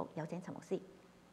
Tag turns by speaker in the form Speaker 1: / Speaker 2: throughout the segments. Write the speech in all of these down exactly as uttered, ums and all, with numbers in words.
Speaker 1: 好，有請陳牧師。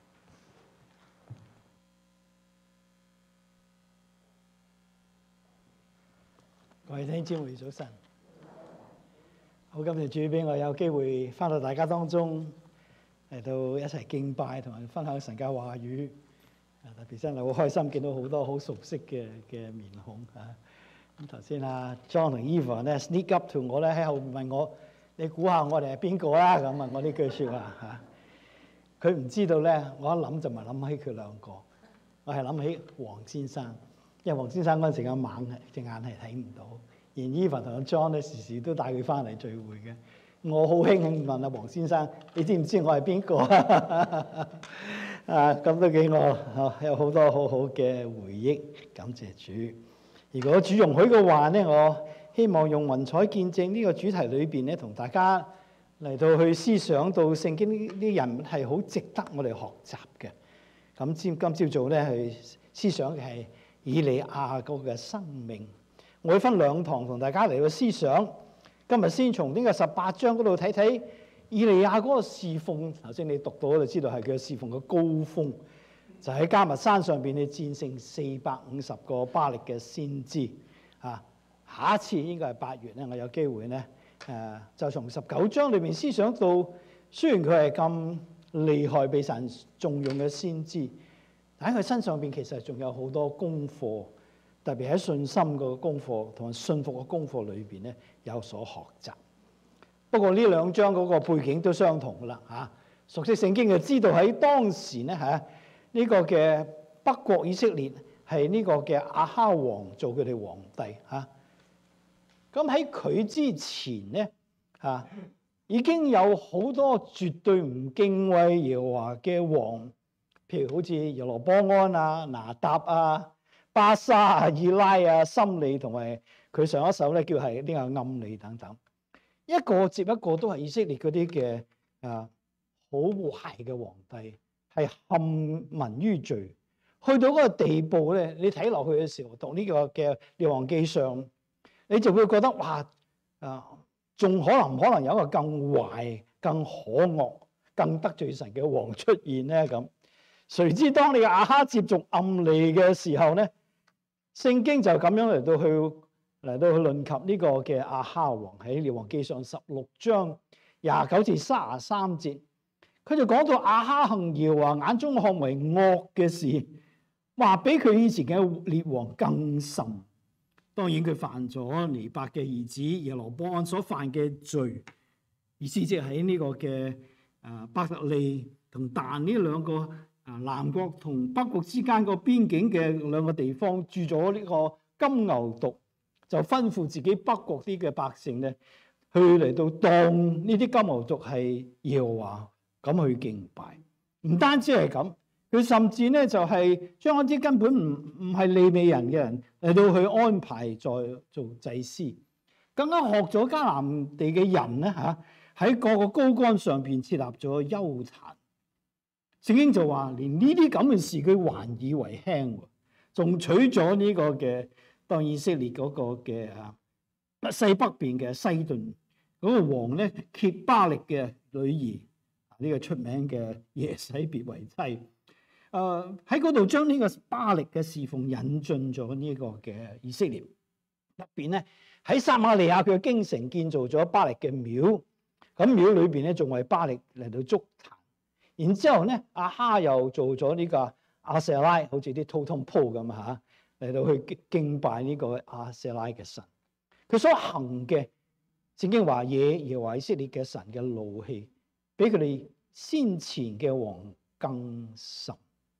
Speaker 2: 各位弟兄姊妹早晨，好，今日主俾我有機會翻到大家當中嚟到一齊敬拜同埋分享神嘅話語，啊特別真係好開心見到好多好熟悉嘅嘅面孔啊！咁頭先啊 John 同 Eva 咧 sneak up to 我咧喺後面問我：你估下我哋係邊個啦？咁問我呢句説話嚇。佢唔知道咧，我一諗就唔係諗起佢兩個，我係諗起黃先生。因為黃先生嗰陣時間盲隻眼係睇唔到，而 Eva 同阿 John 咧時時都帶佢翻嚟聚會嘅。我好興興問阿黃先生：你知唔知我係邊個啊？啊，咁都幾我有好多好好嘅回憶，感謝主。如果主容許嘅話咧，我希望用雲彩見證呢個主題裏邊咧，同大家嚟到去思想到聖經呢啲人物係好值得我哋學習嘅。咁今今朝早咧去思想嘅係以利亞嗰個嘅生命，我會分兩堂同大家嚟到思想。今日先從呢個十八章嗰度睇睇以利亞嗰個侍奉。頭先你讀到就知道係佢侍奉嘅高峰，就喺迦密山上邊你戰勝四百五十個巴力嘅先知。啊，下一次應該係八月咧，我有機會咧誒，就從十九章裏面思想到，雖然佢係咁厲害被神重用嘅先知，喺佢身上邊其實仲有好多功課，特別喺信心個功課同埋信服嘅功課裏邊咧有所學習。不過呢兩章嗰個背景都相同噶啦嚇，熟悉聖經就知道喺當時咧嚇呢個嘅北國以色列係呢個嘅亞哈王做佢哋皇帝嚇。咁喺佢之前咧嚇已經有好多絕對唔敬畏耶和華嘅王。譬如好似耶羅波安啊、拿答啊、巴沙啊、以拉啊、心利同埋佢上一手咧叫係呢個暗利等等，一個接一個都係以色列嗰啲嘅啊好壞嘅皇帝，係陷民於罪，去到嗰個地步咧，你睇落去嘅時候讀呢個嘅列王記上，你就會覺得哇啊，仲可能唔可能有一個更壞、更可惡、更得罪神嘅王出現咧咁？誰知當你亞哈接續暗利嘅時候咧，聖經就咁樣嚟到去嚟到去論及呢個嘅亞哈王喺列王記上十六章廿九至三十三節，佢就講到亞哈行耶和華眼中看為惡嘅事，話比佢以前嘅列王更甚。當然佢犯咗尼伯嘅兒子耶羅波安所犯嘅罪，意思即係喺呢個嘅誒伯特利同但呢兩個。啊，南國同北國之間個邊境嘅兩個地方住咗呢個金牛犢，就吩咐自己北國啲嘅百姓咧，去嚟到當呢啲金牛犢係耶和華咁去敬拜。唔單止係咁，佢甚至咧就係將一啲根本唔唔係利未人嘅人嚟到去安排在做祭司，更加學咗迦南地嘅人咧嚇喺各個高杆上邊設立咗邱壇。聖經就話，連呢啲咁嘅事佢還以為輕，仲娶咗呢個嘅當以色列嗰個嘅啊西北邊嘅西頓嗰個王咧，揭巴力嘅女兒，呢個出名嘅耶洗別為妻。誒喺嗰度將呢個巴力嘅侍奉引進咗呢個嘅以色列入邊咧，喺撒瑪利亞佢嘅京城建造咗巴力嘅廟，咁廟裏邊咧仲為巴力嚟到築壇。然之後咧，亞哈又做咗呢個亞舍拉，好似啲 totem pole 咁嚇，嚟到去敬拜呢個亞舍拉嘅神。佢所行嘅，聖經話惹耶和華以色列嘅神嘅怒氣，比佢哋先前嘅王更甚。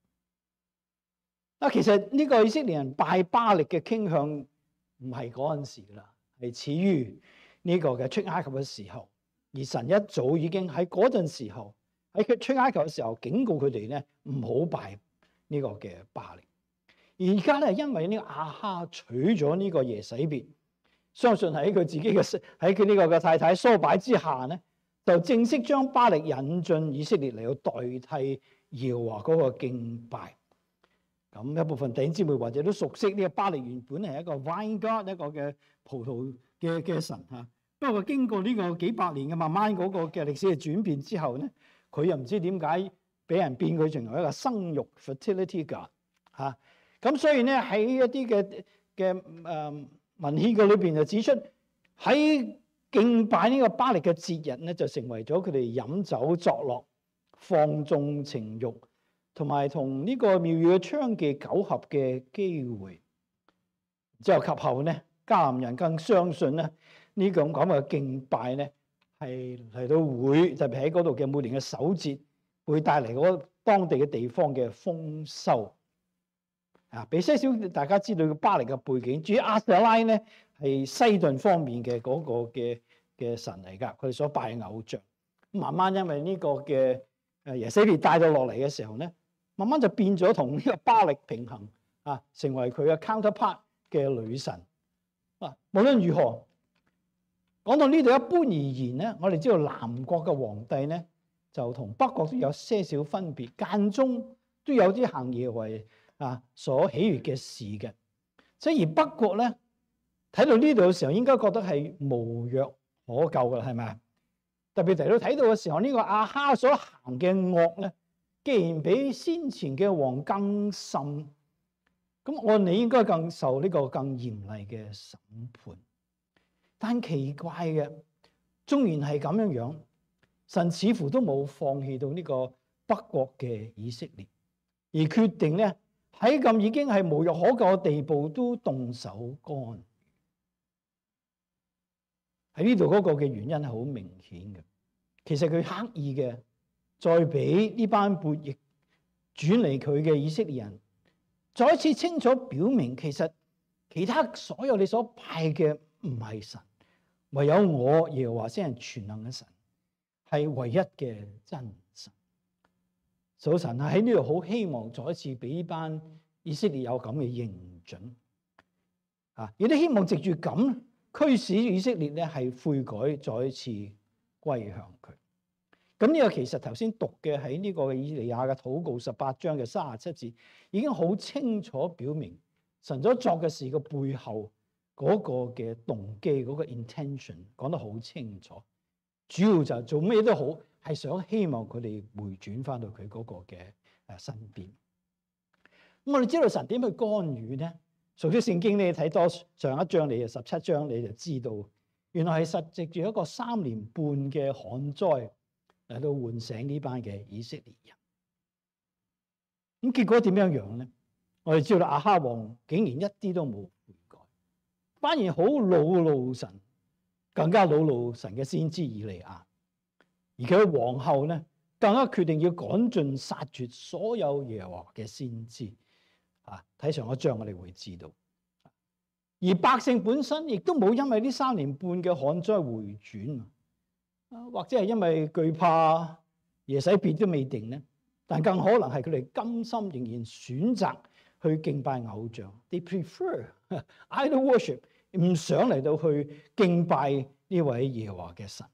Speaker 2: 啊，其實呢個以色列人拜巴力嘅傾向唔係嗰陣時啦，係始於呢個嘅出埃及嘅時候，而神一早已經喺嗰陣時候。喺佢出埃及嘅時候，警告佢哋咧唔好拜呢個嘅巴力。而家咧，因為呢個亞哈娶咗呢個耶洗別，相信喺佢自己嘅喺佢呢個嘅太太梳擺之下咧，就正式將巴力引進以色列嚟到代替耶和華嗰個敬拜。咁一部分弟兄姊妹或者都熟悉呢個巴力原本係一個 vine god 一個嘅葡萄嘅嘅神嚇。不過經過呢個幾百年嘅慢慢嗰個嘅歷史嘅轉變之後咧。 佢又唔知點解俾人變佢成為一個生育 fertility god 嚇。咁所以咧喺一啲嘅嘅誒文獻嘅裏邊就指出，喺敬拜呢個巴力嘅節日咧，就成為咗佢哋飲酒作樂、放縱情慾，同埋同呢個廟宇嘅娼妓苟合嘅機會。之後及後咧，迦南人更相信咧呢個咁嘅敬拜咧係嚟到會特別喺嗰度嘅每年嘅守節，會帶嚟嗰當地嘅地方嘅豐收。啊，俾些少大家知道個巴力嘅背景。至於亞舍拉咧，係西頓方面嘅嗰個嘅嘅神嚟㗎，佢哋所拜嘅偶像。慢慢因為呢個嘅誒耶洗別帶到落嚟嘅時候咧，慢慢就變咗同呢個巴力平衡啊，成為佢嘅 counterpart 嘅女神。啊，無論如何，講到呢度一般而言咧，我哋知道南國嘅皇帝咧就同北國都有些少分別，間中都有啲行耶和華啊所喜悅嘅事嘅。所以而北國咧睇到呢度嘅時候，應該覺得係無藥可救㗎，係咪啊？特別提到睇到嘅時候，呢個亞哈所行嘅惡咧，既然比先前嘅王更甚，咁按理應該更受呢個更嚴厲嘅審判。但奇怪嘅，縱然係咁樣樣，神似乎都冇放棄到呢個北國嘅以色列，而決定咧喺咁已經係無藥可救嘅地步都動手干。喺呢度嗰個嘅原因係好明顯嘅，其實佢刻意嘅再俾呢班叛逆轉離佢嘅以色列人，再一次清楚表明，其實其他所有你所拜嘅唔係神，唯有我耶和華先係全能嘅神，係唯一嘅真神。所以神喺呢度好希望再一次俾呢班以色列有咁嘅認準啊，亦都希望藉住咁驅使以色列咧係悔改，再一次歸向佢。咁呢個其實頭先讀嘅喺呢個以利亞嘅禱告十八章嘅三十七節，已經好清楚表明神所作嘅事嘅背後嗰個嘅動機，嗰個 intention 講得好清楚。主要就做咩都好，係想希望佢哋回轉翻到佢嗰個嘅誒身邊。咁我哋知道神點去干預咧？熟悉聖經你睇多上一章，你就十七章你就知道，原來係實藉住一個三年半嘅旱災嚟到喚醒呢班嘅以色列人。咁結果點樣樣咧？我哋知道亞哈王竟然一啲都冇悔改，反而好惱怒神，更加惱怒神嘅先知以利亞。而佢皇后咧，更加決定要趕盡殺絕所有耶和華嘅先知。啊！睇上一章我哋會知道，而百姓本身亦都冇因為呢三年半嘅旱災回轉啊，或者係因為懼怕耶洗別都未定咧，但更可能係佢哋甘心仍然選擇去敬拜偶像。They prefer idol worship， 唔想嚟到去敬拜呢位耶和華嘅神。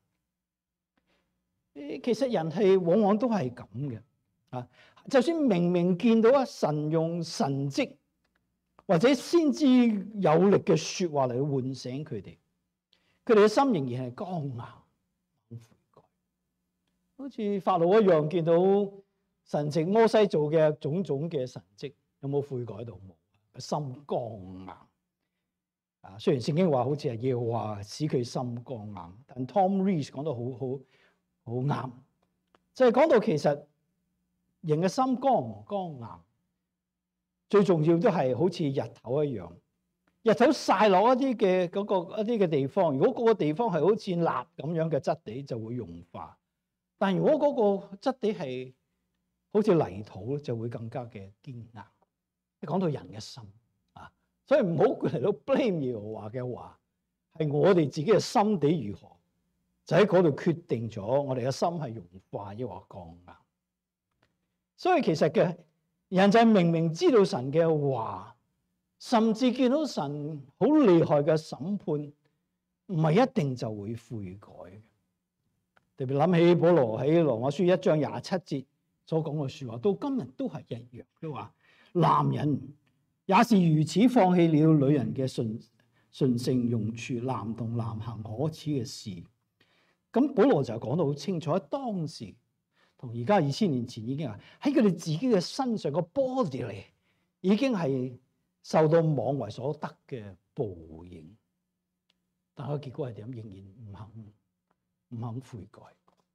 Speaker 2: 其實人係往往都係咁嘅啊！就算明明見到啊神用神蹟或者先知有力嘅說話嚟喚醒佢哋，佢哋嘅心仍然係剛硬，唔悔改。好似法老一樣，見到神藉摩西做嘅種種嘅神蹟，有冇悔改到？冇，心剛硬。啊，雖然聖經話好似係耶和華使佢心剛硬，但 Tom Rees 講得好好好啱，就係講到其實人嘅心剛唔剛硬，最重要都係好似日頭一樣，日頭曬落一啲嘅嗰個一啲嘅地方，如果嗰個地方係好似蠟咁樣嘅質地，就會融化；但如果嗰個質地係好似泥土，就會更加嘅堅硬。講到人嘅心啊，所以唔好嚟到 blame 耶和華嘅話，係我哋自己嘅心地如何，就喺嗰度決定咗我哋嘅心係融化抑或剛硬。所以其實嘅人就係明明知道神嘅話，甚至見到神好厲害嘅審判，唔係一定就會悔改嘅。特別諗起保羅喺羅馬書一章廿七節所講嘅說話，到今日都係一樣。佢話男人也是如此放棄了女人嘅純純性用處，男同男行可恥嘅事。咁保羅就講得好清楚，喺當時同而家二千年前已經係喺佢哋自己嘅身上個 body 嚟，已經係受到妄為所得嘅報應。但係個結果係點？仍然唔肯唔肯悔改。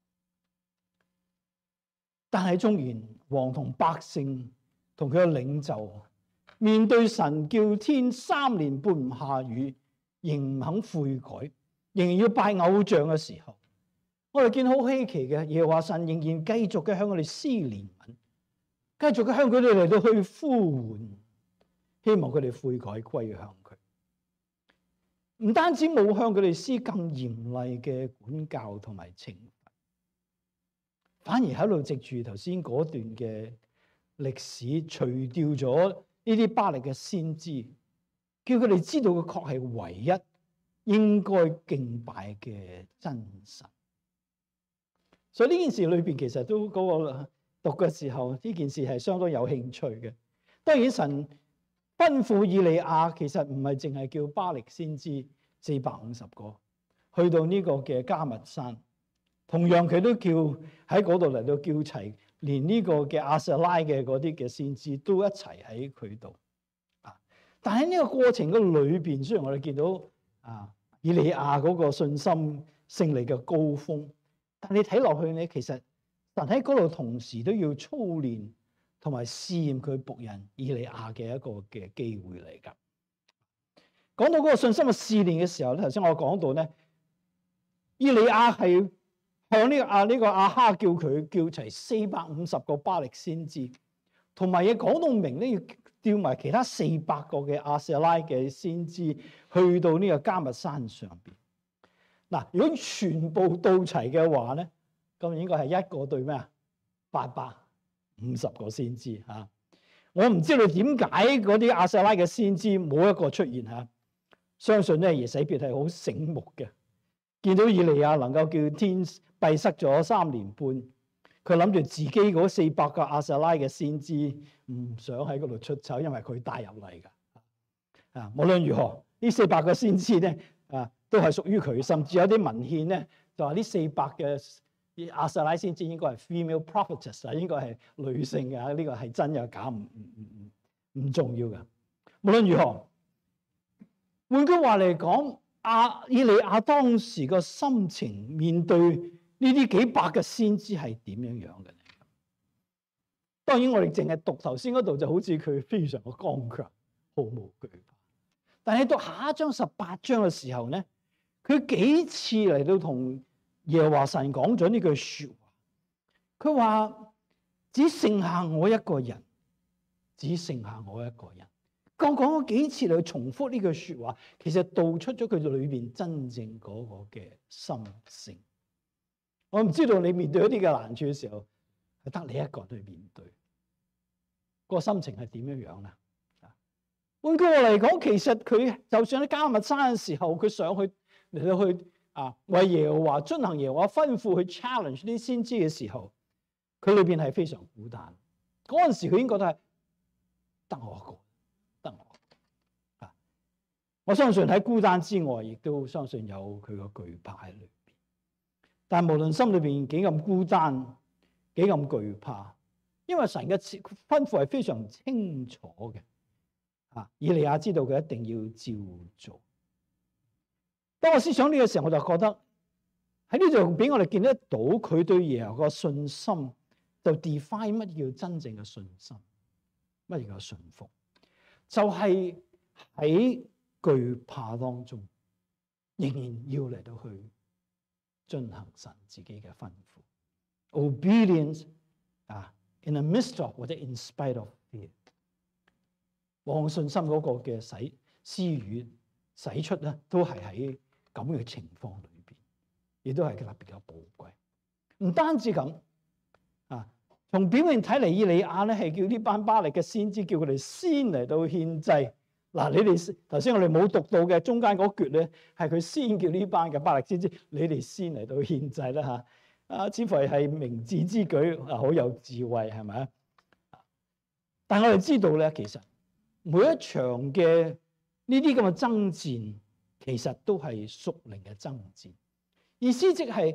Speaker 2: 但係縱然王同百姓同佢嘅領袖面對神叫天三年半唔下雨，仍唔肯悔改，仍然要拜偶像嘅時候，我哋見好稀奇嘅，耶和華神仍然繼續嘅向我哋施憐憫，繼續嘅向佢哋嚟到去呼喚，希望佢哋悔改歸向佢。唔單止冇向佢哋施更嚴厲嘅管教同埋懲罰，反而喺度藉住頭先嗰段嘅歷史，除掉咗呢啲巴力嘅先知，叫佢哋知道佢確係唯一應該敬拜嘅真神。所以呢件事裏邊其實都嗰個讀嘅時候，呢件事係相當有興趣嘅。當然神吩咐以利亞，其實唔係淨係叫巴力先知四百五十個去到呢個嘅迦密山，同樣佢都叫喺嗰度嚟到叫齊，連呢個嘅亞舍拉嘅嗰啲嘅先知都一齊喺佢度啊。但喺呢個過程嘅裏邊，雖然我哋見到啊以利亞嗰個信心勝利嘅高峰，但你睇落去咧，其實神喺嗰度同時都要操練同埋試驗佢僕人以利亞嘅一個嘅機會嚟㗎。講到嗰個信心嘅試煉嘅時候咧，頭先我講到咧，以利亞係向呢個亞呢個亞哈叫佢叫齊四百五十個巴力先知，同埋亦講到明咧，要叫埋其他四百個嘅亞舍拉嘅先知去到呢個迦密山上邊。嗱，如果全部到齊嘅話咧，咁應該係一個對咩啊？八百五十個先知嚇。我唔知道點解嗰啲亞舍拉嘅先知冇一個出現嚇。相信咧，耶洗別係好醒目嘅，見到以利亞能夠叫天閉塞咗三年半，佢諗住自己嗰四百個亞舍拉嘅先知唔想喺嗰度出醜，因為佢帶入嚟㗎。啊，無論如何，呢四百個先知咧啊，都係屬於佢，甚至有啲文獻咧就話呢四百嘅亞舍拉先知應該係 female prophetess 啊，應該係女性嘅。呢個係真又假，唔唔唔唔唔重要嘅。無論如何。換句話嚟講，亞以利亞當時個心情面對呢啲幾百嘅先知係點樣樣嘅咧？當然我哋淨係讀頭先嗰度就好似佢非常嘅剛強，毫無懼怕。但係讀下一章十八章嘅時候咧，佢幾次嚟到同耶和華神講咗呢句説話。佢話：只剩下我一個人，只剩下我一個人。講講咗幾次嚟重複呢句説話，其實道出咗佢裏邊真正嗰個嘅心聲。我唔知道你面對一啲嘅難處嘅時候，係得你一個人去面對，個心情係點樣樣咧？換句話嚟講，其實佢就算喺迦密山嘅時候，佢上去嚟到去啊為耶和華遵行耶和華吩咐去 challenge 啲先知嘅時候，佢裏邊係非常孤單。嗰陣時佢已經覺得係得我一個。得我啊！我相信喺孤單之外，亦都相信有佢個懼怕喺裏邊。但係無論心裏邊幾咁孤單，幾咁懼怕，因為神嘅吩咐係非常清楚嘅。啊，以利亞知道佢一定要照做。當我思想呢個時候，我就覺得喺呢度俾我哋見得到佢對耶和華個信心，就 define 乜叫真正嘅信心，乜叫信服。就係喺懼怕當中，仍然要嚟到去遵行神自己嘅吩咐。Obedience 啊 ，in the midst of 或者 in spite of fear， 往信心嗰個嘅使施予使出咧，都係喺咁嘅情況裏邊，亦都係特別嘅寶貴。唔單止咁啊。從表面睇嚟，以利亞咧係叫呢班巴力嘅先知，叫佢哋先嚟到獻祭。嗱，你哋頭先我哋冇讀到嘅中間嗰橛咧，係佢先叫呢班嘅巴力先知，你哋先嚟到獻祭啦嚇。啊，似乎係明智之舉，啊，好有智慧，係咪啊？但係我哋知道咧，其實每一場嘅呢啲咁嘅爭戰，其實都係屬靈嘅爭戰。意思即係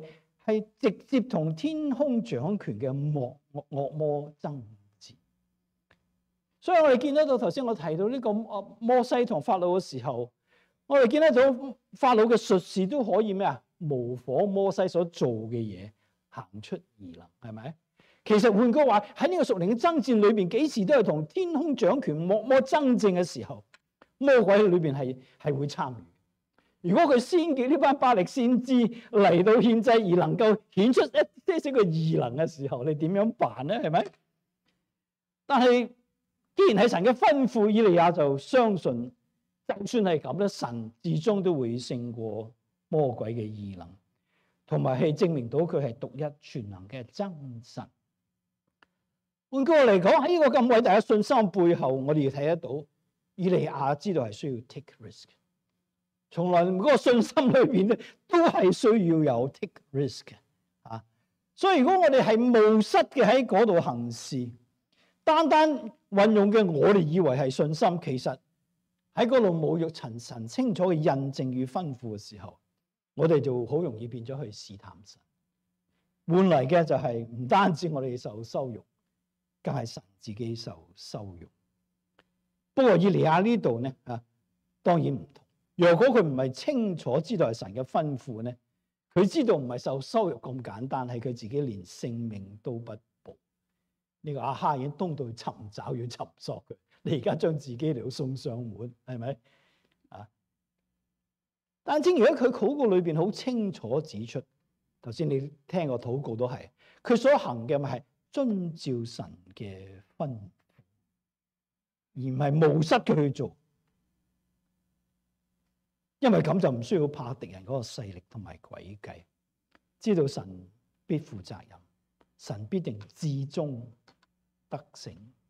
Speaker 2: 係直接同天空掌權嘅惡惡魔爭戰。所以我哋見得到頭先我提到呢個摩西同法老嘅時候，我哋見得到法老嘅術士都可以咩啊？模仿摩西所做嘅嘢，行出異能，係咪？其實換句話喺呢個屬靈嘅爭戰裏邊，幾時都係同天空掌權惡魔爭戰嘅時候，魔鬼喺裏邊係係會參與。如果佢先叫呢班巴力先知嚟到獻祭而能夠顯出一些少嘅異能嘅時候，你點樣辦咧？係咪？但係既然係神嘅吩咐，以利亞就相信，就算係咁咧，神至終都會勝過魔鬼嘅異能，同埋係證明到佢係獨一全能嘅真神。換句話嚟講，喺呢個咁偉大嘅信心背後，我哋要睇得到以利亞知道係需要 take risk。從來嗰個信心裏邊咧，都係需要有 take risk 嘅啊。所以如果我哋係冒失嘅喺嗰度行事，單單運用嘅我哋以為係信心，其實喺嗰度侮辱陳神清楚嘅印證與吩咐嘅時候，我哋就好容易變咗去試探神，換嚟嘅就係唔單止我哋受羞辱，更係神自己受羞辱。不過以利亞呢度咧啊，當然唔同。若果佢唔係清楚知道係神嘅吩咐咧，佢知道唔係受羞辱咁簡單，係佢自己連性命都不保。呢、這個亞哈已經東到去尋找要尋索佢，你而家將自己嚟到送上門，係咪啊？但正如喺佢禱告裏邊好清楚指出，頭先你聽個禱告都係，佢所行嘅咪係遵照神嘅吩咐，而唔係冒失嘅去做。因為咁就唔需要怕敵人嗰個勢力同埋詭計，知道神必負責任，神必定至終得勝。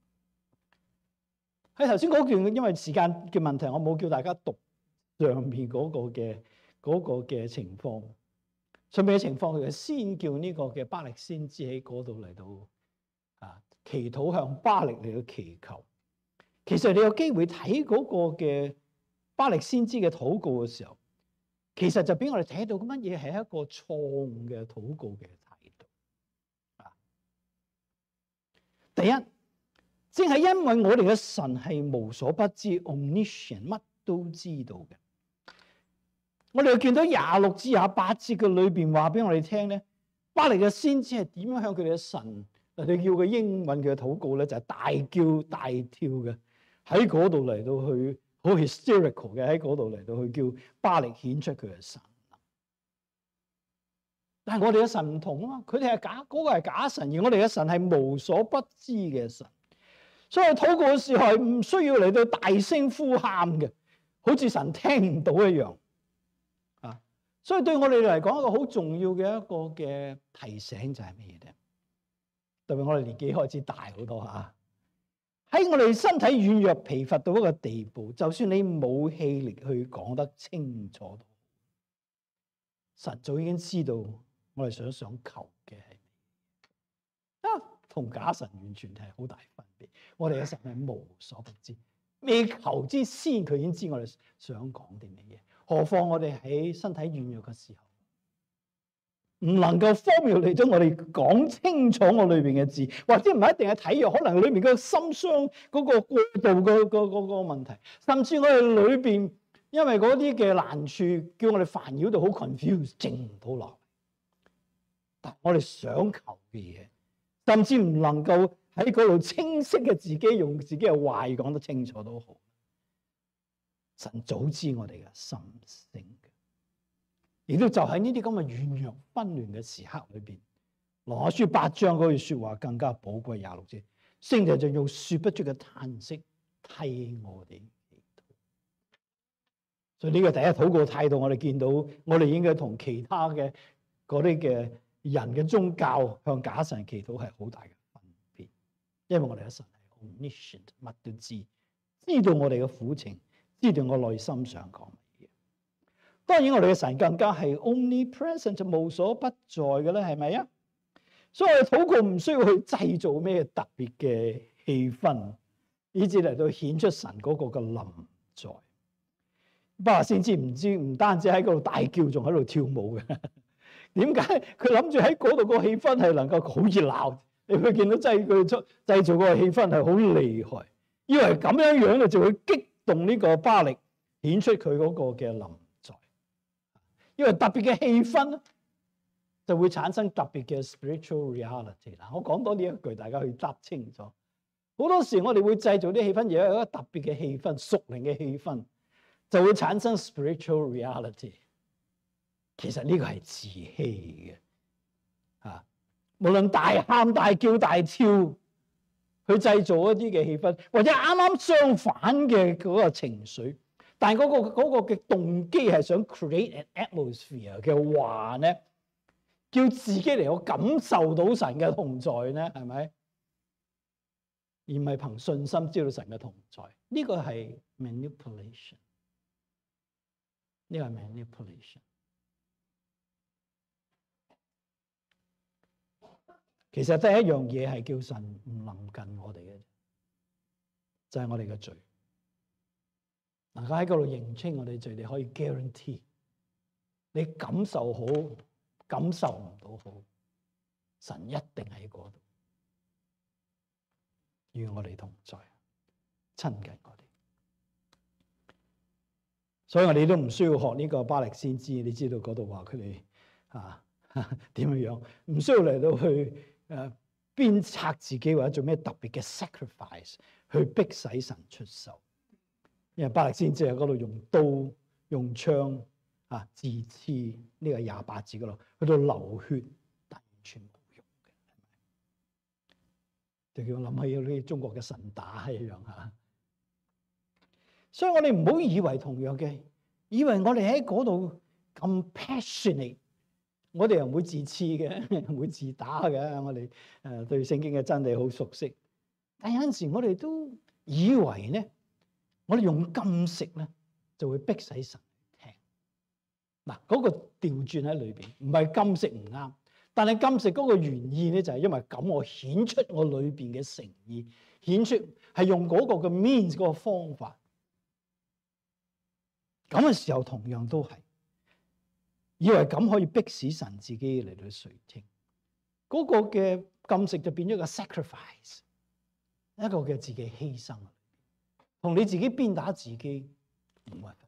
Speaker 2: 喺頭先嗰段，因為時間嘅問題，我冇叫大家讀上面嗰個嘅嗰個嘅情況。上面嘅情況，佢先叫呢個嘅巴力先知喺嗰度嚟到啊祈禱，向巴力嚟到祈求。其實你有機會睇嗰個嘅巴力先知嘅禱告嘅時候，其實就俾我哋睇到乜嘢係一個錯誤嘅禱告嘅態度。啊，第一，正係因為我哋嘅神係無所不知 omniscient， 乜都知道嘅。我哋見到廿六至廿八節嘅裏邊話俾我哋聽咧，巴力嘅先知係點樣向佢哋嘅神，你叫佢英文嘅禱告咧，就係大叫大跳嘅，喺嗰度嚟到去。好 hysterical 嘅喺嗰度嚟到去叫巴力顯出佢嘅神，但係我哋嘅神唔同啊嘛，佢哋係假，嗰個係假神，而我哋嘅神係無所不知嘅神，所以禱告嘅時候係唔需要嚟到大聲呼喊嘅，好似神聽唔到一樣啊！所以對我哋嚟講一個好重要嘅一個嘅提醒就係乜嘢咧？特別我哋年紀開始大好多嚇。喺我哋身體軟弱疲乏到一個地步，就算你冇氣力去講得清楚，神早已經知道我哋想想求嘅係啊，同假神完全係好大分別。我哋嘅神係無所不知，未求之先佢已經知我哋想講啲乜嘢。何況我哋喺身體軟弱嘅時候，唔能夠 formulate 咗我哋講清楚我裏邊嘅字，或者唔係一定係體弱，可能裏面個心傷嗰個過度個個個個問題，甚至我哋裏邊因為嗰啲嘅難處，叫我哋煩擾到好 confused， 靜唔到落嚟。但我哋想求嘅嘢，甚至唔能夠喺嗰度清晰嘅自己用自己嘅話語講得清楚都好，神早知我哋嘅心聲。亦都就喺呢啲咁嘅軟弱紛亂嘅時刻裏邊，羅馬書八章嗰句説話更加寶貴。廿六節，聖靈就用説不出嘅嘆息替我哋祈禱。所以呢個第一禱告態度，我哋見到我哋應該同其他嘅嗰啲嘅人嘅宗教向假神祈禱係好大嘅分別，因為我哋嘅神係 omniscient， 乜都知，知道我哋嘅苦情，知道我內心想講。當然我哋嘅神更加係 omnipresent， 就無所不在嘅咧，係咪啊？所以我哋禱告唔需要去製造咩特別嘅氣氛，以至嚟到顯出神嗰個嘅臨在。巴力先知唔知唔單止喺嗰度大叫，仲喺度跳舞嘅。 點解佢諗住喺嗰度個氣氛係能夠好熱鬧？你會見到真係佢出製造嗰個氣氛係好厲害，以為咁樣樣咧就會激動呢個巴力，顯出佢嗰個嘅臨在。因為特別嘅氣氛咧，就會產生特別嘅 spiritual reality 啦。我講多呢一句，大家去答清楚。好多時我哋會製造啲氣氛，而有一個特別嘅氣氛、屬靈嘅氣氛，就會產生 spiritual reality。其實呢個係自欺嘅，啊！無論大喊大叫大跳，去製造一啲嘅氣氛，或者啱啱相反嘅嗰個情緒，但係嗰個嗰個嘅動機係想 create an atmosphere 嘅話咧，叫自己嚟我感受到神嘅同在咧，係咪？而唔係憑信心知道神嘅同在，呢個係 manipulation， 呢個係 manipulation。其實第一樣嘢係叫神唔臨近我哋嘅，就係我哋嘅罪。能夠喺嗰度認清我哋罪，你可以 guarantee， 你感受好，感受唔到好，神一定喺嗰度，與我哋同在，親近我哋。所以我哋都唔需要學呢個巴力先知，你知道嗰度話佢哋啊點樣樣，唔需要嚟到去。誒鞭策自己或者做咩特別嘅 sacrifice 去逼使神出手，因為巴力先知喺嗰度用刀用槍啊自刺呢個廿八字嗰度，去到流血，但完全冇用嘅，就叫我諗起啲中國嘅神打一樣嚇。所以我哋唔好以為同樣嘅，以為我哋喺嗰度咁 passionate。我哋又唔會自刺嘅，唔會自打嘅。我哋誒對聖經嘅真理好熟悉，但有陣時我哋都以為咧，我哋用禁食咧就會逼使神聽。嗱，嗰個調轉喺裏邊，唔係禁食唔啱，但係禁食嗰個原意咧就係因為咁，我顯出我裏邊嘅誠意，顯出係用嗰個嘅 means 嗰個方法。咁嘅時候同樣都係。以為咁可以逼使神自己嚟到垂聽，嗰個嘅禁食就變咗個 sacrifice， 一個嘅自己犧牲，同你自己鞭打自己唔係分別。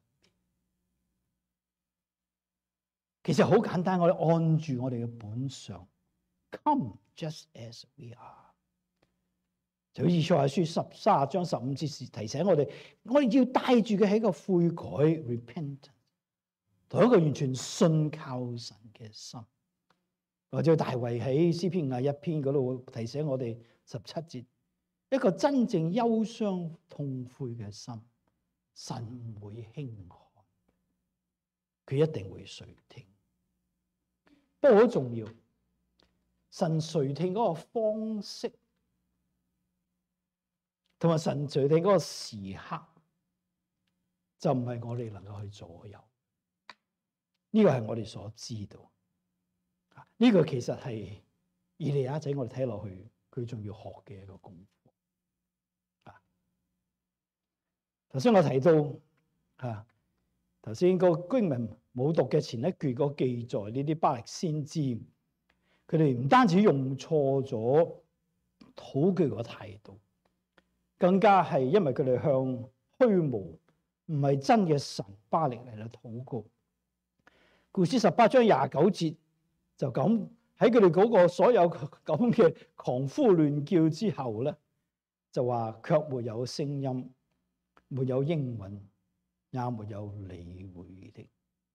Speaker 2: 其實好簡單，我哋按住我哋嘅本相 ，come just as we are， 就好似以賽亞書十三章十五節時提醒我哋，我哋要帶住嘅係一個悔改 repentance。同一個完全信靠神嘅心，或者大衛喺詩篇五十一篇嗰度提醒我哋十七節，一個真正憂傷痛悔嘅心，神唔會輕看，佢一定會垂聽。不過好重要，神垂聽嗰個方式，同埋神垂聽嗰個時刻，就唔係我哋能夠去左右。呢個係我哋所知道，呢個其實係以利亞仔，我哋睇落去，佢仲要學嘅一個功夫。啊，頭先我提到啊，頭先個經文冇讀嘅前一句個記載，呢啲巴力先知，佢哋唔單止用錯咗禱告個態度，更加係因為佢哋向虛無唔係真嘅神巴力嚟到禱告。故事十八章廿九節就咁喺佢哋嗰個所有咁嘅狂呼亂叫之後咧，就話卻沒有聲音，沒有應允，也沒有理會的。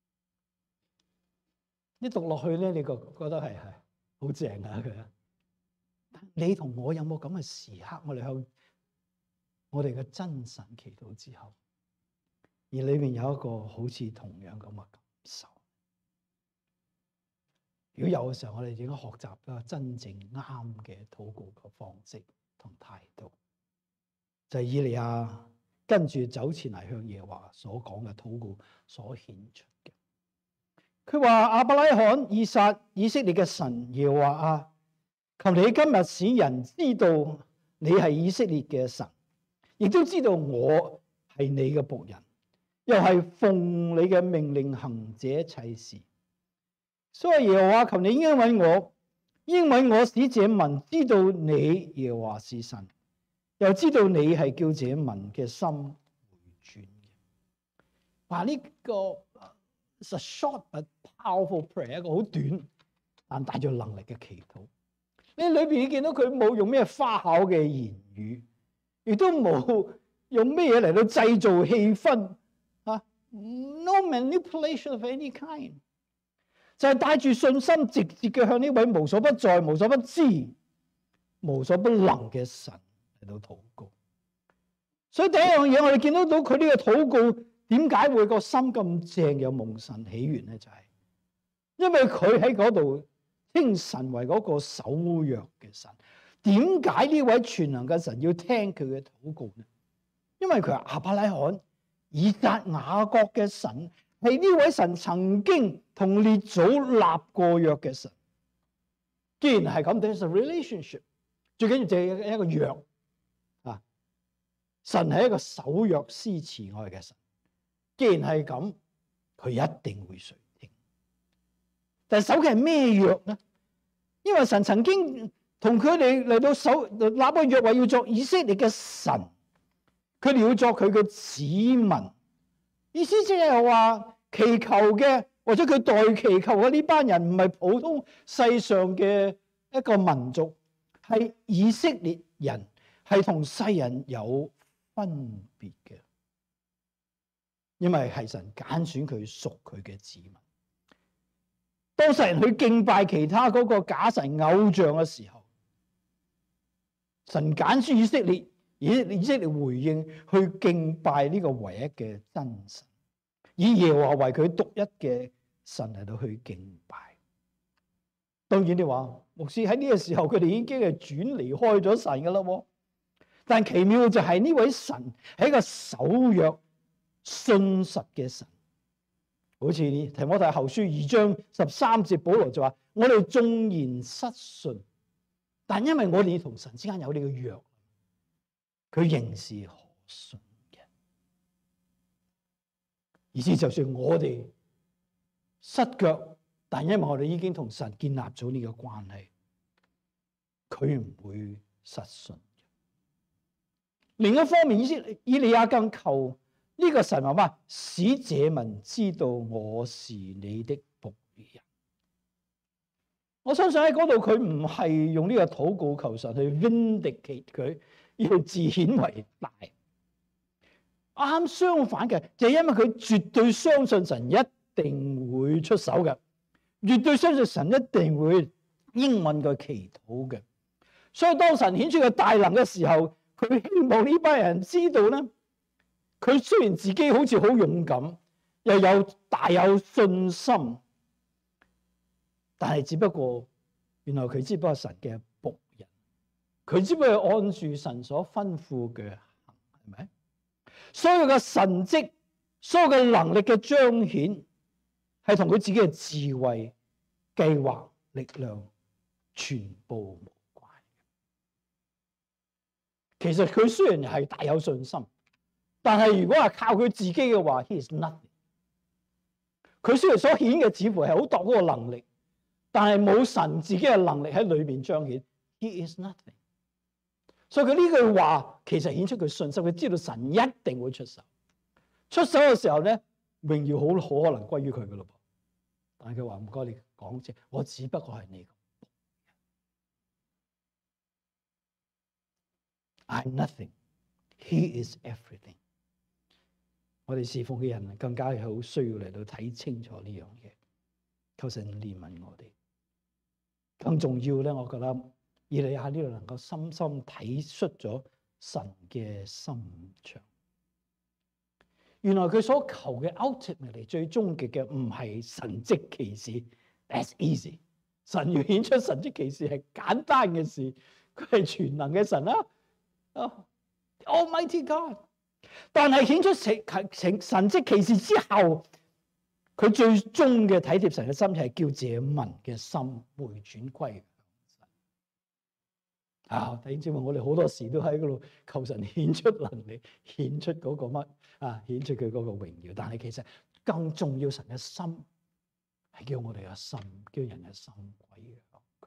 Speaker 2: 你讀落去咧，你覺覺得係係好正啊佢。你同我有冇咁嘅時刻？我哋向我哋嘅真神祈禱之後，而裏面有一個好似同樣咁嘅感受。如果有嘅時候，我哋應該學習一個真正啱嘅禱告嘅方式同態度，就係以利亞跟住走前嚟向耶和華所講嘅禱告所顯出嘅。佢話：亞伯拉罕、以撒、以色列嘅神耶和華啊，求你今日使人知道你係以色列嘅神，亦都知道我係你嘅僕人，又係奉你嘅命令行這一切事。 所以耶和華求你應允我，應允我使這民知道你耶和華是神，又知道你係叫這民嘅心回轉嘅。話呢個 it's a short but powerful prayer， 一個好短但帶住能力嘅祈禱。你裏邊你見到佢冇用咩花巧嘅言語，亦都冇用咩嘢嚟到製造氣氛啊 ，no manipulation of any kind， 就係帶住信心直接嘅向呢位無所不在、無所不知、無所不能嘅神嚟到禱告。所以第一樣嘢，我哋見到到佢呢個禱告點解會個心咁正有蒙神喜悅咧？就係、是、因為佢喺嗰度稱神為嗰個守約嘅神。點解呢位全能嘅神要聽佢嘅禱告呢？因為佢係亞伯拉罕、以撒、雅各嘅神，係呢位神曾經同列祖立過約嘅神。既然係咁，there's a relationship， 最緊要就係一個約啊！神係一個守約施慈愛嘅神。既然係咁，佢一定會垂聽。但係守嘅係咩約呢？因為神曾經同佢哋嚟到守立個約，話要作以色列嘅神，佢哋要作佢嘅子民。意思即係話祈求嘅或者佢代祈求嘅呢班人唔係普通世上嘅一個民族，係以色列人，係同世人有分別嘅。因為係神揀選佢屬佢嘅子民。當世人去敬拜其他嗰個假神偶像嘅時候，神揀選以色列，以色列回應去敬拜呢個唯一嘅真神，以耶和華為佢獨一嘅神嚟到去敬拜。當然你話牧師喺呢個時候佢哋已經係轉離開咗神噶啦，但奇妙就係呢位神係一個守約信實嘅神。好似提摩太後書二章十三節，保羅就話：我哋縱然失信，但因為我哋同神之間有呢個約，佢仍是可信嘅。意思就算我哋失腳，但因為我哋已經同神建立咗呢個關係，佢唔會失信。另一方面，以斯以利亞更求呢個神話話，使這民知道我是你的僕人。我相信喺嗰度佢唔係用呢個禱告求神去 vindicate 佢，要自顯為大。啱相反嘅，就係因為佢絕對相信神一定會出手嘅，絕對相信神一定會應允佢祈禱嘅。所以當神顯出個大能嘅時候，佢希望呢班人知道咧。佢雖然自己好似好勇敢，又有大有信心，但係只不過原來佢只不過係神嘅僕人，佢只不過係按住神所吩咐嘅行，係咪？所有嘅神蹟，所有嘅能力嘅彰顯，係同佢自己嘅智慧、計劃、力量全部無關。其實佢雖然係大有信心。但係如果係靠佢自己嘅話 ，he is nothing。佢雖然所顯嘅似乎係好度嗰個能力，但係冇神自己嘅能力喺裏邊彰顯 ，he is nothing。所以佢呢句話其實顯出佢信心，佢知道神一定會出手。出手嘅時候咧，榮耀好好可能歸於佢噶咯噃。但係佢話唔該你講啫，我只不過係你個僕人。I'm nothing. He is everything。我哋侍奉嘅人更加係好需要嚟到睇清楚呢樣嘢，求神憐憫我哋。更重要咧，我覺得以利亞呢度能夠深深體恤咗神嘅心腸。原來佢所求嘅 ultimately 最終極嘅唔係神蹟奇事 ，that's easy。神要顯出神蹟奇事係簡單嘅事，佢係全能嘅神啦，啊 ，Almighty God。但係顯出神神蹟奇事之後，佢最終嘅體貼神嘅心係叫這民嘅心回轉歸向神。啊，弟兄姊妹，我哋好多時都喺嗰度求神顯出能力，顯出嗰個乜啊，顯出佢嗰個榮耀。但係其實更重要，神嘅心係係叫我哋嘅心，叫人嘅心歸向佢。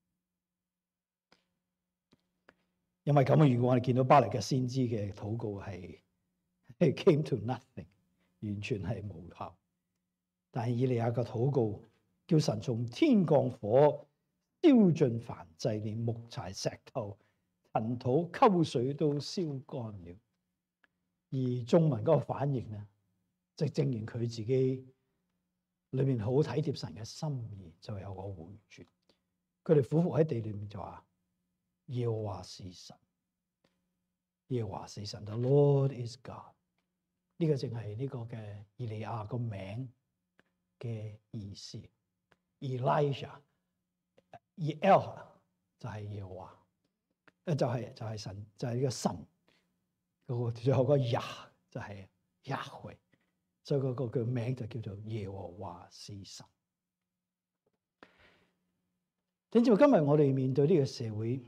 Speaker 2: 因為咁啊，如果我哋見到巴力嘅先知嘅禱告係係 came to nothing， 完全係無效。但係以利亞嘅禱告，叫神從天降火，燒盡燔祭，連木柴、石頭、塵土、溝水都燒乾了。而眾民嗰個反應咧，就正如佢自己裏面好體貼神嘅心意，就有個回轉。佢哋俯伏喺地裏面就話：耶和華是神，耶和華是神 ，The Lord is God。呢個正係呢個嘅以利亞個名嘅意思。Elijah， El 就係耶和華，誒就係、是、就係、是、神，就係、是、呢個神。嗰個最後嗰個亞就係亞惠，所以嗰個叫名就叫做耶和華是神。點知今日我哋面對呢個社會，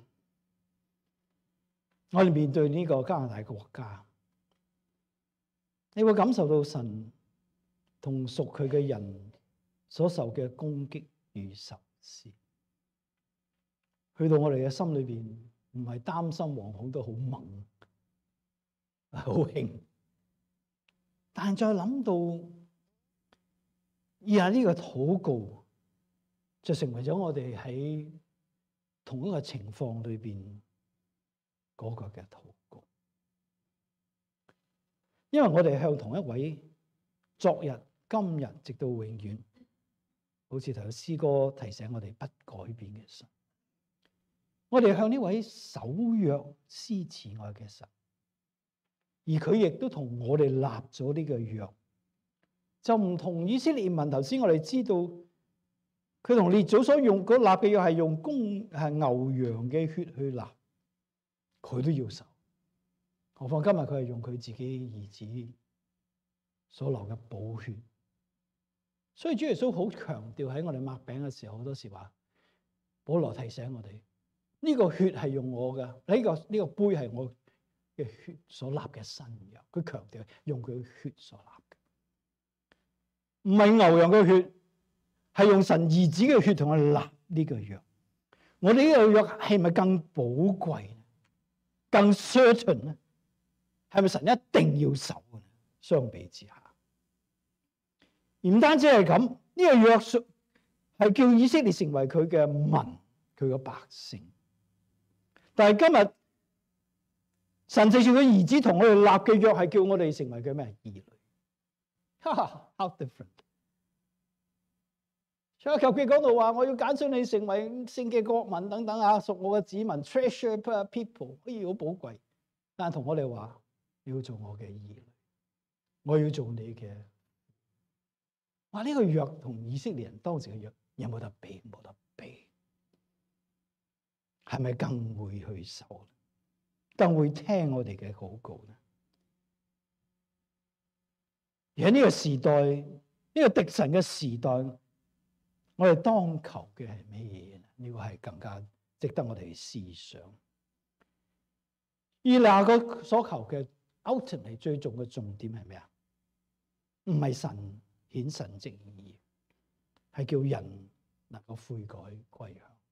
Speaker 2: 我哋面對呢個加拿大國家，你會感受到神同屬佢嘅人所受嘅攻擊與仇視，去到我哋嘅心裏邊，唔係擔心惶恐都好猛。好興，但係再諗到以下呢個禱告，就成為咗我哋喺同一個情況裏邊嗰個嘅禱告。因為我哋向同一位昨日、今日直到永遠，好似頭先詩歌提醒我哋不改變嘅神，我哋向呢位守約施慈愛嘅神。而佢亦都同我哋立咗呢個約，就唔同以色列民。頭先我哋知道，佢同列祖所用嗰立嘅約係用公係牛羊嘅血去立，佢都要受。何況今日佢係用佢自己兒子所流嘅寶血。所以主耶穌好強調喺我哋擘餅嘅時候，好多時話保羅提醒我哋：呢個血係用我嘅，呢個呢個杯係我嘅血所立嘅新約。佢強調用佢嘅血所立嘅，唔係牛羊嘅血，係用神兒子嘅血同我立呢個約。我哋呢個約係咪更寶貴、更 certain 咧？係咪神一定要守嘅？相比之下，而唔單止係咁，呢個約係叫以色列成為佢嘅民，佢嘅百姓。但係今日神藉住佢兒子同我哋立嘅約，係叫我哋成為佢咩兒女？哈哈 ，how different！ 所以求其講到話，我要揀選你成為聖嘅國民等等啊，屬我嘅子民 ，treasure people， 可以好寶貴。但係同我哋話，你要做我嘅兒女，我要做你嘅。哇！呢個約同以色列人當時嘅約有冇得比？冇得比。係咪更會去守？更會聽我哋嘅禱告呢？而喺呢個時代，呢個敵神嘅時代，我哋當求嘅係咩嘢？呢個係更加值得我哋思想。而那個所求嘅 ultimate 最重嘅重點係咩啊？唔係神顯神蹟意，係叫人能夠悔改歸向佢。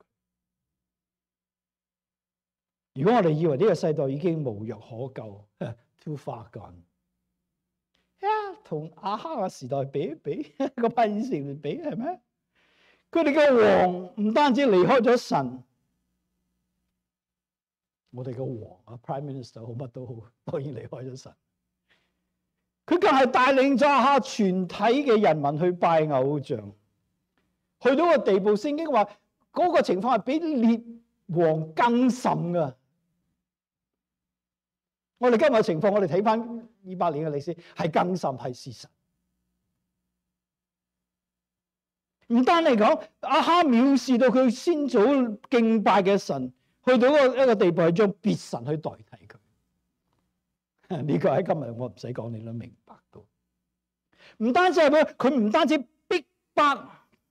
Speaker 2: 如果我哋以為呢個世代已經無藥可救 ，too far gone， 同亞哈嘅時代比一比，個班以色列比係咩？佢哋嘅王唔單止離開咗神，我哋嘅王啊 ，Prime Minister 好乜都好，當然離開咗神。佢更係帶領咗亞哈全體嘅人民去拜偶像，去到個地步，聖經話嗰個情況係比列王更甚噶。我哋今日嘅情況，我哋睇翻二百年嘅歷史，係更甚，係事實。唔單嚟講，亞哈藐視到佢先祖敬拜嘅神，去到一個一個地步，係將別神去代替佢。呢個喺今日我唔使講，你都明白到。唔單止係咩，佢唔單止逼迫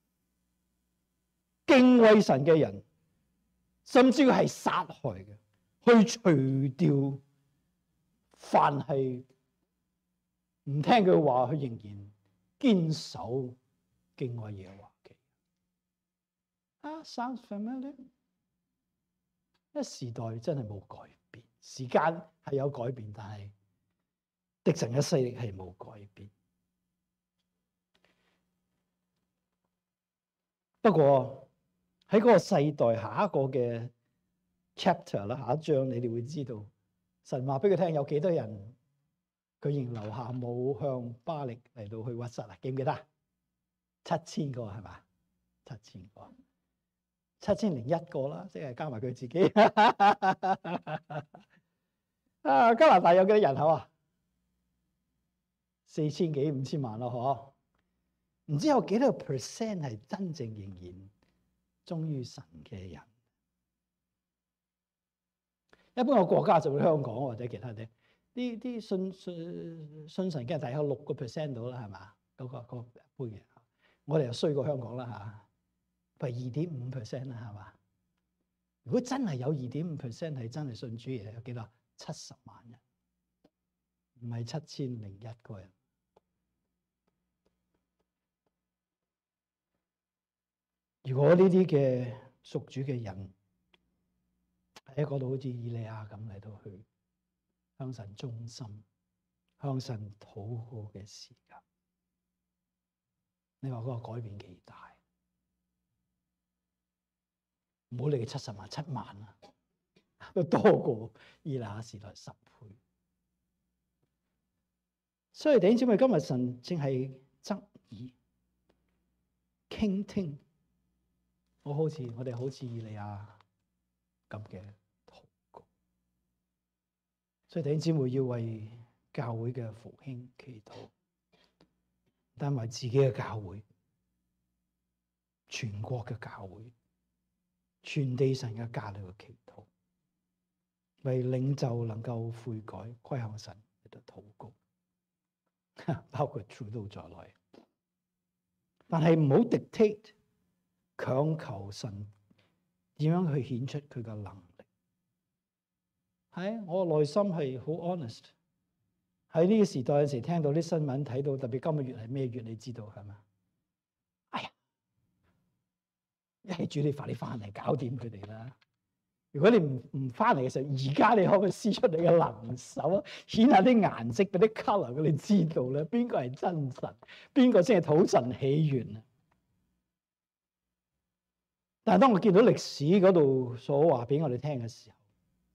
Speaker 2: 敬畏神嘅人，甚至係殺害嘅，去除掉凡係唔聽佢話，佢仍然堅守敬畏耶和華啊，sounds familiar。因為時代真係冇改變，時間係有改變，但係敵神嘅勢力係冇改變。不過喺嗰個世代下一個嘅 chapter 啦，下一章你哋會知道，神話俾佢聽有幾多人，佢仍留下冇向巴力嚟到去屈膝啊？記唔記得？七千個係嘛？七千個。七千零一個啦，即係加埋佢自己。啊，加拿大有幾多人口啊？四千幾五千萬咯，嗬？唔知有幾多個 percent 係真正仍然忠於神嘅人？一般個國家就會香港或者其他啲，啲啲信信信神嘅人大概六個 percent 到啦，係嘛？嗰個嗰個一般嘅，我哋又衰過香港啦嚇。係二點五 percent 啦，係嘛？如果真係有二點五 percent 係真係信主嘅，有幾多？七十萬人，唔係七千零一個人。如果呢啲嘅屬主嘅人喺嗰度，好似以利亞咁嚟到去向神忠心、向神禱告嘅時間，你話嗰個改變幾大？唔好理佢七十萬、七萬啊，都多過以利亞時代十倍。所以弟兄姊妹，今日神正係側耳傾聽，我好似我哋好似以利亞咁嘅禱告。所以弟兄姊妹要為教會嘅復興祈禱，但為自己嘅教會、全國嘅教會。全地神嘅家裏嘅祈禱，為領袖能夠悔改歸向神喺度禱告，包括 Trudeau 在內。但係唔好 dictate 強求神點樣去顯出佢嘅能力。係我內心係好 honest。喺呢個時代有時聽到啲新聞，睇到特別今個月係咩月，你知道係嘛？哎呀！一係主你快啲翻嚟搞掂佢哋啦！如果你唔唔翻嚟嘅時候，而家你可唔可以施出你嘅能手啊？顯下啲顏色，俾啲 colour 俾你知道咧，邊個係真神，邊個先係討神喜悅啊？但係當我見到歷史嗰度所話俾我哋聽嘅時候，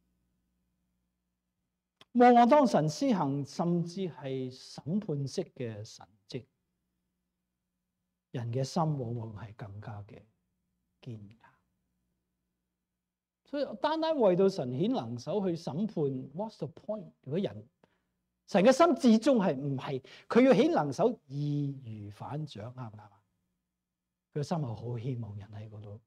Speaker 2: 往往當神施行甚至係審判式嘅神蹟，人嘅心往往係更加嘅堅硬，所以單單為到神顯能手去審判 ，what's the point？ 如果人神嘅心至終係唔係佢要顯能手易如反掌，啱唔啱啊？佢嘅心係好希望人喺嗰度，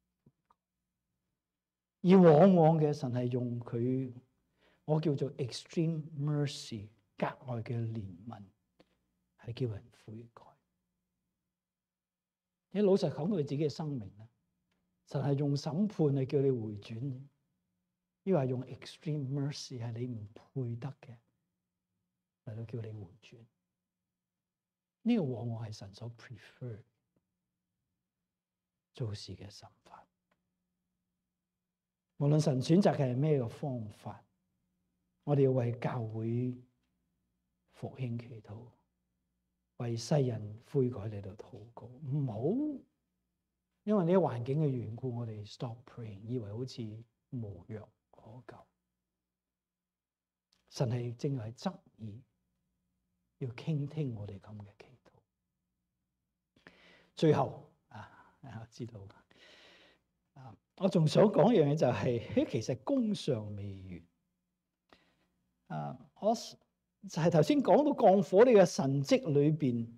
Speaker 2: 而往往嘅神係用佢我叫做 extreme mercy 格外嘅憐憫，係叫人悔改。你老實講佢自己嘅生命咧。神係用審判嚟叫你回轉，呢個係用 extreme mercy 係你唔配得嘅嚟到叫你回轉。呢、這個往往係神所 prefer 做事嘅手法。無論神選擇嘅係咩個方法，我哋要為教會復興祈禱，為世人悔改嚟到禱告，唔好。因為呢個環境嘅緣故，我哋 stop praying， 以為好似無藥可救。神係正係側耳，要傾聽我哋咁嘅祈禱。最後啊，我知道啊，我仲想講一樣嘢就係、是，其實工尚未完。啊，我就係頭先講到降火呢個神蹟裏邊。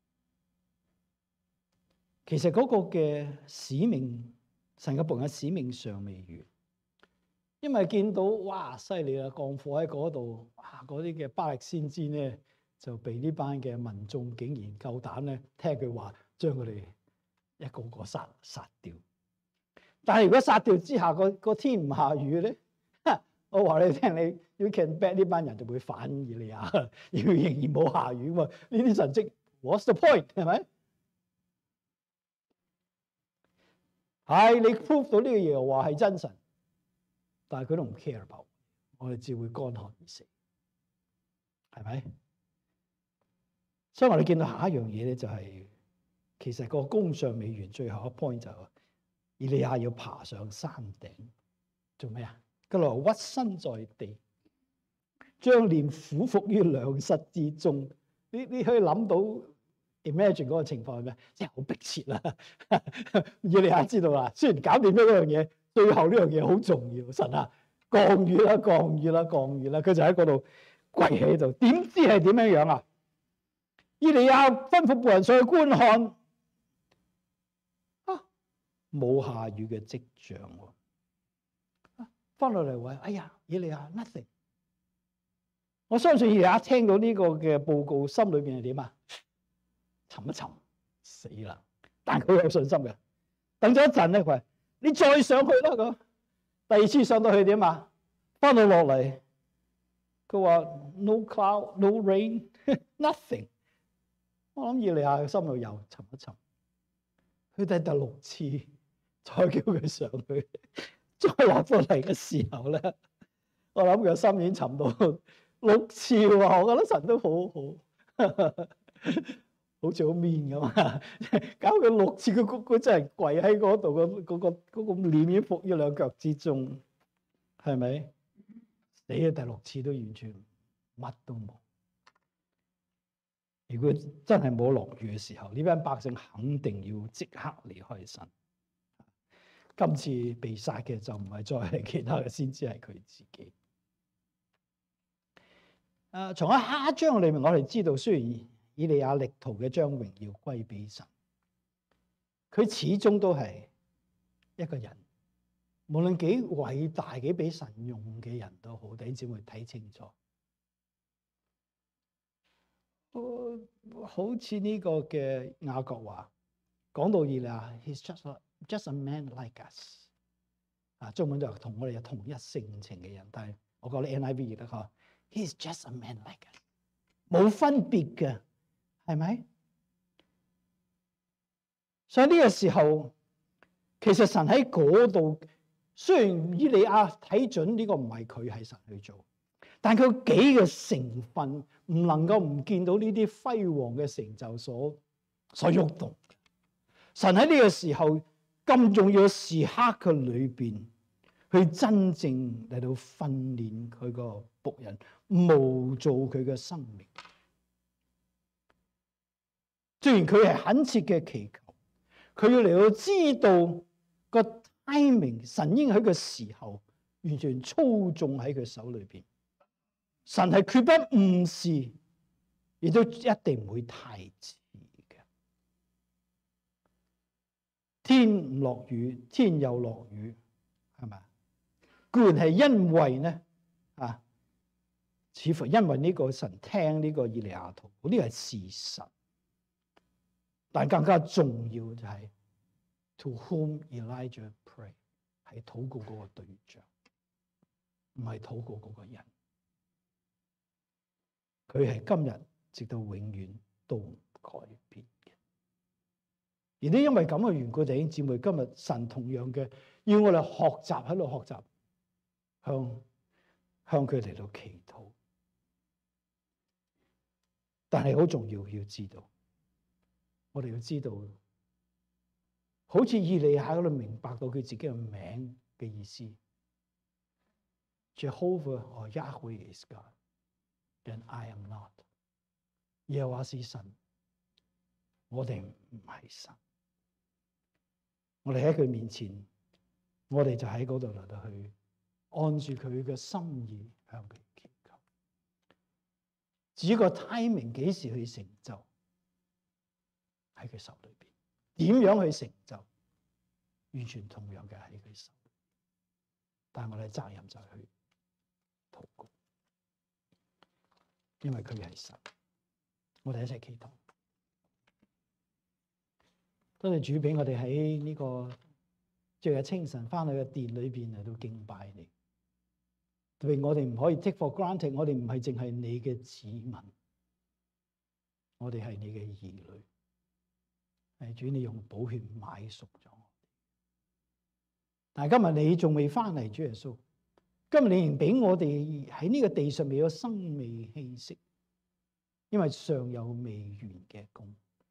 Speaker 2: 其實嗰個嘅使命，神嘅僕人嘅使命尚未完，因為見到哇犀利啦，降火喺嗰度，哇嗰啲嘅巴力先知咧就被呢班嘅民眾竟然夠膽咧聽佢話，將佢哋一個個殺殺掉。但係如果殺掉之下個個天唔下雨咧，我話你聽，你 you can bet 呢班人就會反以利亞，要仍然冇下雨嘛？呢啲神蹟 ，what's the point 係咪？ 係你 prove 到呢個耶和華係真神，但係佢都唔 care about，我哋只會乾旱而死，係咪？所以我哋見到下一樣嘢咧，就係其實個工尚未完，最後一 point 就係以利亞要爬上山頂做咩啊？佢話屈身在地，將臉俯伏於兩膝之中。你你可以諗到 imagine 嗰個情況係咩？即係好迫切啦！以利亞知道啦，雖然搞掂咗嗰樣嘢，最後呢樣嘢好重要。神啊，降雨啦，降雨啦，降雨啦！佢就喺嗰度跪喺度，點知係點樣樣啊？以利亞吩咐僕人上去觀看，啊，冇下雨嘅跡象喎。翻落嚟話：哎呀，以利亞 nothing。我相信以利亞聽到呢個嘅報告，心裏邊係點啊？沉一沉，死啦！但佢有信心嘅。等咗一陣咧，佢話：你再上去啦咁。第二次上到去點啊？翻到落嚟，佢話 no cloud, no rain, nothing。我諗以利亞嘅心裏又沉一沉。佢第第六次再叫佢上去，再落到嚟嘅時候咧，我諗佢心已經沉到六次喎。我覺得神都好好，好似好 mean 咁啊！搞佢六次，佢佢佢真係跪喺嗰度，嗰嗰個嗰個臉已經伏於兩腳之中，係咪？你嘅第六次都完全乜都冇。如果真係冇落雨嘅時候，呢班百姓肯定要即刻離開神。今次被殺嘅就唔係再係其他嘅先知，係佢自己。誒，從喺下一章裏面，我哋知道，雖然以利亞力圖嘅將榮耀歸俾神，佢始終都係一個人。無論幾偉大、幾俾神用嘅人都好，弟兄姊妹睇清楚。好似呢個嘅雅各話講到以利亞 ，he's just a, just a man like us。啊，中文就同我哋有同一性情嘅人，但係我覺得 N I V 亦得嗬 ，he's just a man like us，冇分別嘅，係咪？所以呢個時候，其實神喺嗰度，雖然以利亞睇準呢個唔係佢係神去做。但佢幾個成分唔能夠唔見到呢啲輝煌嘅成就所所喐動。神喺呢個時候咁重要嘅時刻嘅裏邊，去真正嚟到訓練佢個僕人，模造佢嘅生命。雖然佢係懇切嘅祈求，佢要嚟到知道個 timing， 神應許嘅時候，完全操縱喺佢手裏邊。神係決不誤事，亦都一定唔會太遲嘅。天唔落雨，天又落雨，係咪？固然係因為呢，啊，似乎因為呢個神聽呢個以利亞禱告，呢個係事實。但更加重要就係 to whom Elijah pray， 係禱告嗰個對象，唔係禱告嗰個人。佢係今日直到永遠都唔改變嘅。而都因為咁嘅緣故，弟兄姊妹，今日神同樣嘅要我哋學習喺度學習，向向佢嚟到祈禱。但係好重要，要知道，我哋要知道，好似以利亞喺度明白到佢自己嘅名嘅意思 ，Jehovah or Yahweh is God。And I am not。耶和華是神，我哋唔係神。我哋喺佢面前，我哋就喺嗰度嚟到去按住佢嘅心意向佢祈求。至於個 timing 幾時去成就，喺佢手裏邊。點樣去成就，完全同樣嘅喺佢手。但係我哋責任就係去禱告。因為佢係神，我哋一齊祈禱。多謝主俾我哋喺呢個昨日清晨翻去嘅殿裏邊嚟到敬拜你。特別我哋唔可以 take for granted， 我哋唔係淨係你嘅子民，我哋係你嘅兒女。係主，你用寶血買贖咗我哋。 但係今日你仲未翻嚟，主耶穌，今日你仍俾我哋喺呢個地上未有生命氣息，因為尚有未完嘅工。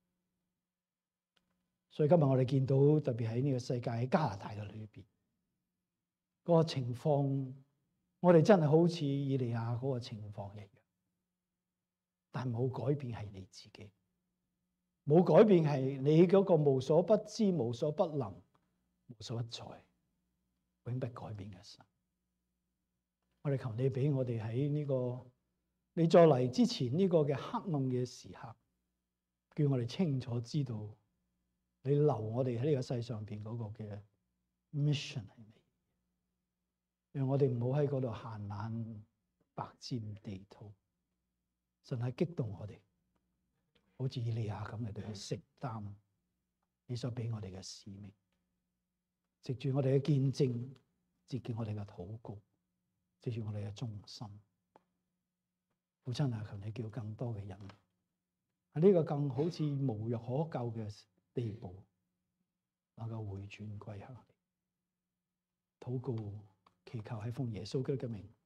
Speaker 2: 所以今日我哋見到，特別喺呢個世界喺加拿大嘅裏邊嗰個情況，我哋真係好似以利亞嗰個情況一樣，但冇改變係你自己，冇改變係你嗰個無所不知、無所不能、無所不在、永不改變嘅神。我哋求你俾我哋喺呢個你再嚟之前呢個嘅黑暗嘅時刻，叫我哋清楚知道你留我哋喺呢個世上邊嗰個嘅 mission 係咩，讓我哋唔好喺嗰度閒懶白佔地土。神係激動我哋，好似以利亞咁嚟到去承擔你所俾我哋嘅使命，藉住我哋嘅見證，藉住我哋嘅禱告，藉住我哋嘅忠心。父親啊，求你叫更多嘅人喺呢個更好似無藥可救嘅地步，能夠回轉歸向你。禱告祈求喺奉耶穌基督嘅名。